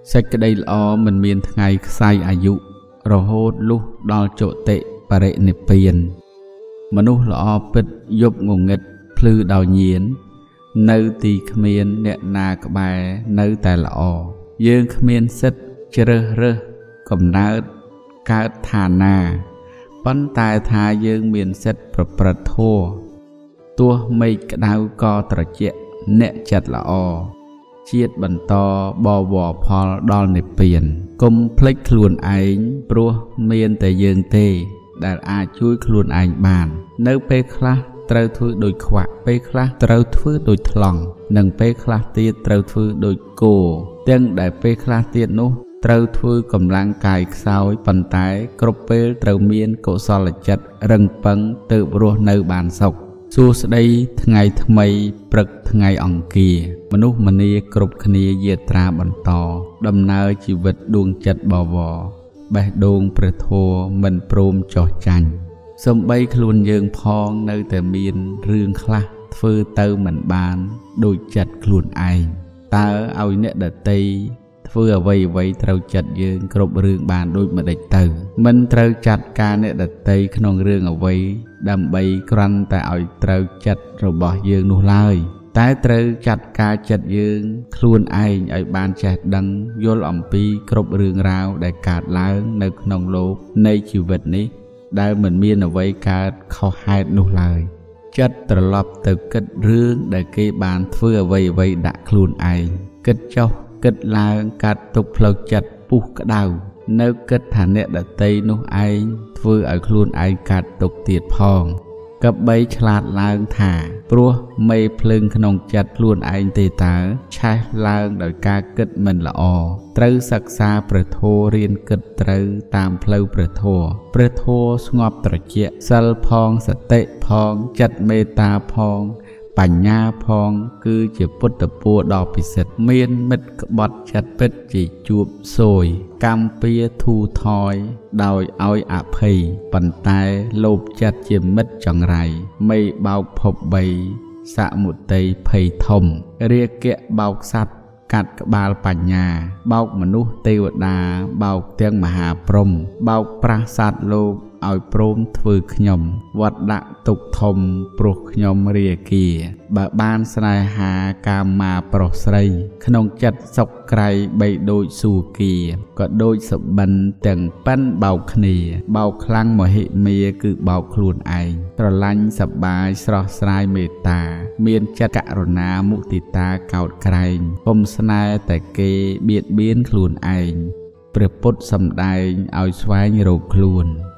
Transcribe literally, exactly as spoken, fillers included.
សេចក្តីល្អមិនមានថ្ងៃខ្សែអាយុរហូតលុះដល់ចុតិបរិនិព្វានមនុស្សល្អពិតយប់ងងឹតភ្លឺដោយញៀននៅទីគ្មានអ្នកណាក្បែរនៅតែល្អយើងគ្មានសិទ្ធិជ្រើសរើសកំណើតកើតឋានណាប៉ុន្តែថាយើងមានសិទ្ធិប្រព្រឹត្តធម៌ទោះមេឃក្តៅក៏ត្រជាក់អ្នកចិត្តល្អជាតិបន្តបវរផលដល់និព្វានកុំភ្លេចខ្លួនឯងព្រោះមានតែយើងទេដែលអាចជួយខ្លួនឯងបាននៅពេលខ្លះត្រូវធ្វើដូចខ្វាក់ពេលខ្លះត្រូវធ្វើដូចថ្លង់និងពេលខ្លះទៀតត្រូវធ្វើដូចគោទាំងដែលពេលខ្លះទៀតនោះត្រូវធ្វើកម្លាំងកាយខ្សោយប៉ុន្តែគ្រប់ពេលត្រូវមានកុសលចិត្តរឹងប៉ឹងទើបរស់នៅបានសុខសួស្តីថ្ងៃថ្មីព្រឹកថ្ងៃអង្គារមនុស្សម្នាគ្រប់គ្នាយាត្រាបន្តដំណើរជីវិតដួងចិត្តបវរបេះដូងព្រះធម៌មិនព្រមចោះចាញ់សំបីខ្លួនយើងផងនៅតែមានរឿងខ្លះធ្វើទៅមិនបានដូចចិត្តខ្លួនឯងតើឲ្យអ្នកដតីធ្វើអ្វីអ្វីត្រូវចិត្តយើងគ្រប់រឿងបានដូចម្ដេចទៅមិនត្រូវចាត់ការអ្នកដតីក្នុងរឿងអ្វីដើម្បីគ្រាន់តែឲ្យត្រូវចិត្តរបស់យើងនោះឡើយតែត្រូវចាត់ការចិត្តយើងខ្លួនឯងឲ្យបានចេះដឹងយល់អំពីគ្រប់រឿងរ៉ាវដែលកើតឡើងនៅក្នុងโลกនៃជីវិតនេះដែលមិនមានអ្វីកើតខុសហេតុនោះឡើយចិត្តត្រឡប់ទៅគិតរឿងដែលគេបានធ្វើអ្វីអ្វីដាក់ខ្លួនឯងគិតចុះគិតឡើងកាត់ទុកផ្លូវចិត្តពុះក្តៅនៅគិតថាអ្នកដតីនោះឯងធ្វើឲ្យខ្លួនឯងកាត់ទុកទៀតផងកបីឆ្លាតឡើងថាព្រោះមេភ្លើងក្នុងចិត្តខ្លួនឯងទេតើឆេះឡើងដោយការគិតមិនល្អត្រូវសិក្សាព្រះធម៌រៀនគិតត្រូវតាមផ្លូវព្រះធម៌ព្រះធម៌ស្ងប់ត្រជាក់សិលផងសតិផងចិត្តមេត្តាផងបញ្ញាផងគឺជាពុទ្ធពរដ៏ពិសិដ្ឋមានមិត្តក្បត់ចិត្តពិតជាជួបសួយកម្មពៀធូថយដោយឲ្យអភ័យប៉ុន្តែលោភចិត្តជាមិត្តចង្រៃមេបោកភពបីសមុទ័យភ័យធំរាគៈបោកសត្វកាត់ក្បាលបញ្ញាបោកមនុស្សទេវតាបោកទាំងមហាព្រហ្មបោកប្រាសត្វលោកឲ្យព្រមធ្វើខ្ញុំវត្តដាក់ទុកធំព្រោះខ្ញុំរាគាបើបានស្នេហាកាមាប្រុសស្រីក្នុងចិត្តសុខក្រៃបីដូចសួគ៌ក៏ដូចសបិនទាំងប៉ិនបោកគ្នាបោកខ្លាំងមហិមាគឺបោកខ្លួនឯងស្រឡាញ់សប្បាយស្រស់ស្រាយមេត្តាមានចិត្តករុណាមុទិតាកោតក្រែងពុំស្នេហ៍តែគេបៀតបៀនខ្លួនឯងព្រះពុទ្ធសម្ដែងឲ្យស្វែងរកខ្លួន